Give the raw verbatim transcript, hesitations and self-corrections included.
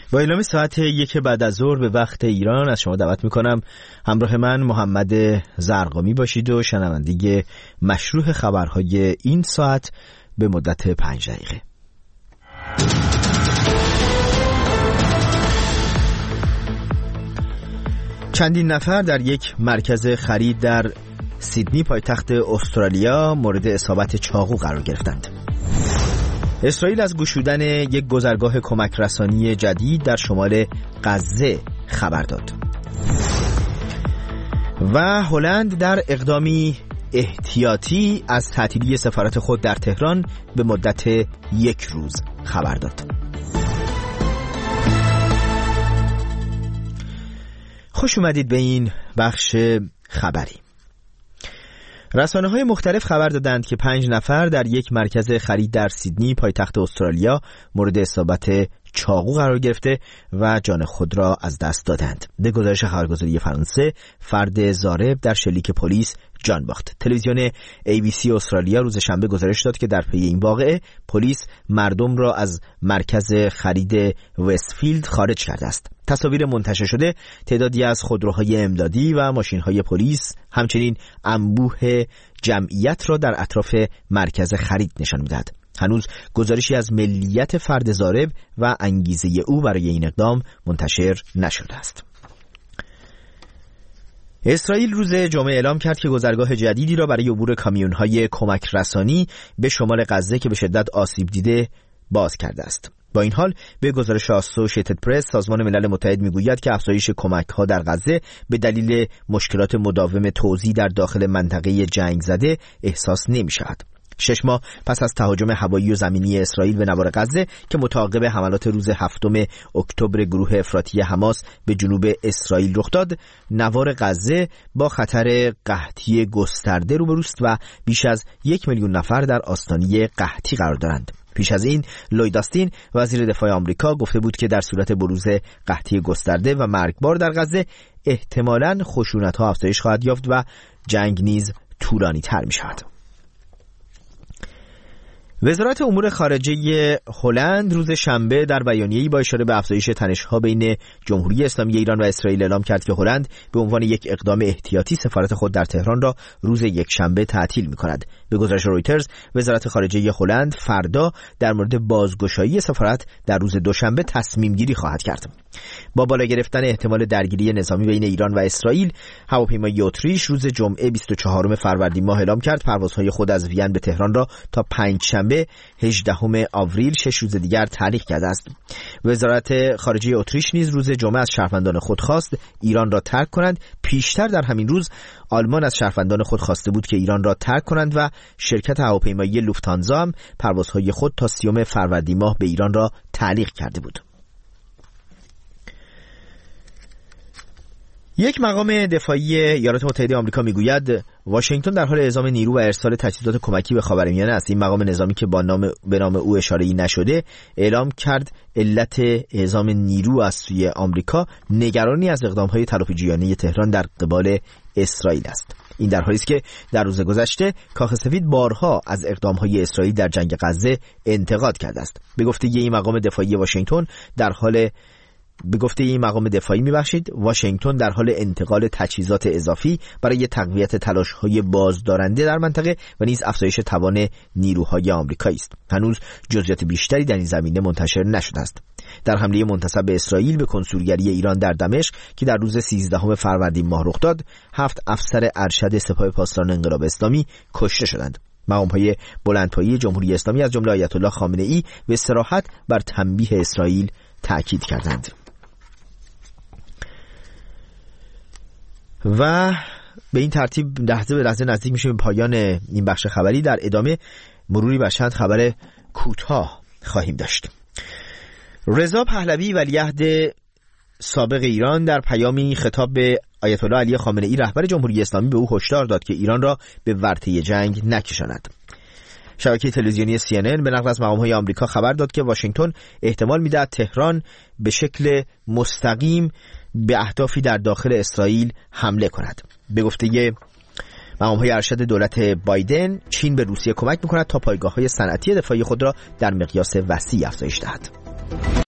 با اعلام ساعت یک بعد از ظهر به وقت ایران از شما دعوت میکنم همراه من محمد زرقامی باشید و شنوندگی مشروح خبرهای این ساعت به مدت پنج دقیقه. چندین نفر در یک مرکز خرید در سیدنی پایتخت استرالیا مورد اصابت چاقو قرار گرفتند. اسرائیل از گشودن یک گذرگاه کمک رسانی جدید در شمال غزه خبر داد. و هلند در اقدامی احتیاطی از تعطیلی سفارت خود در تهران به مدت یک روز خبر داد. خوش اومدید به این بخش خبری. رسانه‌های مختلف خبر دادند که پنج نفر در یک مرکز خرید در سیدنی پایتخت استرالیا مورد اصابت چاقو قرار گرفته و جان خود را از دست دادند. به گزارش خبرگزاری فرانسه، فرد ضارب در شلیک پلیس جان باخت. تلویزیون ای بی سی استرالیا روز شنبه گزارش داد که در پی این واقعه پلیس مردم را از مرکز خرید وستفیلد خارج کرده است. تصاویر منتشر شده تعدادی از خودروهای امدادی و ماشین‌های پلیس همچنین انبوه جمعیت را در اطراف مرکز خرید نشان می‌دهد. هنوز گزارشی از ملیت فرد ضارب و انگیزه او برای این اقدام منتشر نشده است. اسرائیل روز جمعه اعلام کرد که گذرگاه جدیدی را برای عبور کامیون‌های کمک رسانی به شمال غزه که به شدت آسیب دیده باز کرده است. با این حال به گزارش آسوشیتد پرس، سازمان ملل متحد میگوید که افزایش کمک‌ها در غزه به دلیل مشکلات مداوم توزیع در داخل منطقه جنگ زده احساس نمی‌شود. شش ماه پس از تهاجم هوایی و زمینی اسرائیل به نوار غزه که متعاقب حملات روز هفتم اکتبر گروه افراطی حماس به جنوب اسرائیل رخ داد، نوار غزه با خطر قحطی گسترده روبروست و بیش از یک میلیون نفر در آستانه قحطی قرار دارند. پیش از این لوید آستین وزیر دفاع آمریکا گفته بود که در صورت بروز قحطی گسترده و مرگبار در غزه احتمالاً خشونت‌ها افزایش خواهد یافت و جنگ نیز طولانی‌تر می‌شود. وزارت امور خارجه هلند روز شنبه در بیانیه‌ای با اشاره به افزایش تنش‌ها بین جمهوری اسلامی ایران و اسرائیل اعلام کرد که هلند به عنوان یک اقدام احتیاطی سفارت خود در تهران را روز یکشنبه تعطیل می‌کند. به گزارش رویترز، وزارت خارجه هلند فردا در مورد بازگشایی سفارت در روز دوشنبه تصمیم گیری خواهد کرد. با بالا گرفتن احتمال درگیری نظامی بین ایران و اسرائیل، هواپیمای اتریش روز جمعه بیست و چهارم فروردین ماه اعلام کرد پروازهای خود از وین به تهران را تا پنجشنبه هجدهم آوریل شش روز دیگر تعلیق کرده است. وزارت خارجه اتریش نیز روز جمعه از شهروندان خود خواست ایران را ترک کنند. پیشتر در همین روز آلمان از شهروندان خود خواسته بود که ایران را ترک کنند و شرکت هواپیمایی لوفتانزا هم پروازهای خود تا سیوم فروردین ماه به ایران را تعلیق کرده بود. یک مقام دفاعی ایالات متحده آمریکا میگوید واشنگتن در حال اعزام نیرو و ارسال تجهیزات کمکی به خاورمیانه است. این مقام نظامی که با نام به نام او اشاره‌ای نشده اعلام کرد علت اعزام نیرو از سوی آمریکا نگرانی از اقدام‌های تلافی‌جویانه تهران در قبال اسرائیل است. این در حالی است که در روز گذشته کاخ سفید بارها از اقدام‌های اسرائیل در جنگ غزه انتقاد کرده است. به گفته این مقام دفاعی واشنگتن در حال به گفته این مقام دفاعی میبخشید واشنگتن در حال انتقال تجهیزات اضافی برای تقویت تلاش‌های بازدارنده در منطقه و نیز افزایش توان نیروهای آمریکایی است. هنوز جزئیات بیشتری در این زمینه منتشر نشده است. در حمله منتصب به اسرائیل به کنسولگری ایران در دمشق که در روز سیزدهم فروردین ماه رخ داد، هفت افسر ارشد سپاه پاسداران انقلاب اسلامی کشته شدند. مقام‌های بلندپایه جمهوری اسلامی از جمله آیت الله خامنه‌ای به صراحت بر تنبیه اسرائیل تاکید کردند. و به این ترتیب لحظه به لحظه نزدیک میشیم به پایان این بخش خبری. در ادامه مروری بر چند خبر کوتاه خواهیم داشت. رضا پهلوی ولیعهد سابق ایران در پیامی خطاب به آیت الله علی خامنه‌ای رهبر جمهوری اسلامی به او هشدار داد که ایران را به ورطه جنگ نکشاند. شبکه تلویزیونی سی ان ان به نقل از مقام‌های آمریکا خبر داد که واشنگتن احتمال می‌دهد تهران به شکل مستقیم به اهدافی در داخل اسرائیل حمله کند. به گفته مقام‌های ارشد دولت بایدن، چین به روسیه کمک می‌کند تا پایگاه‌های صنعتی دفاعی خود را در مقیاس وسیع افزایش دهد.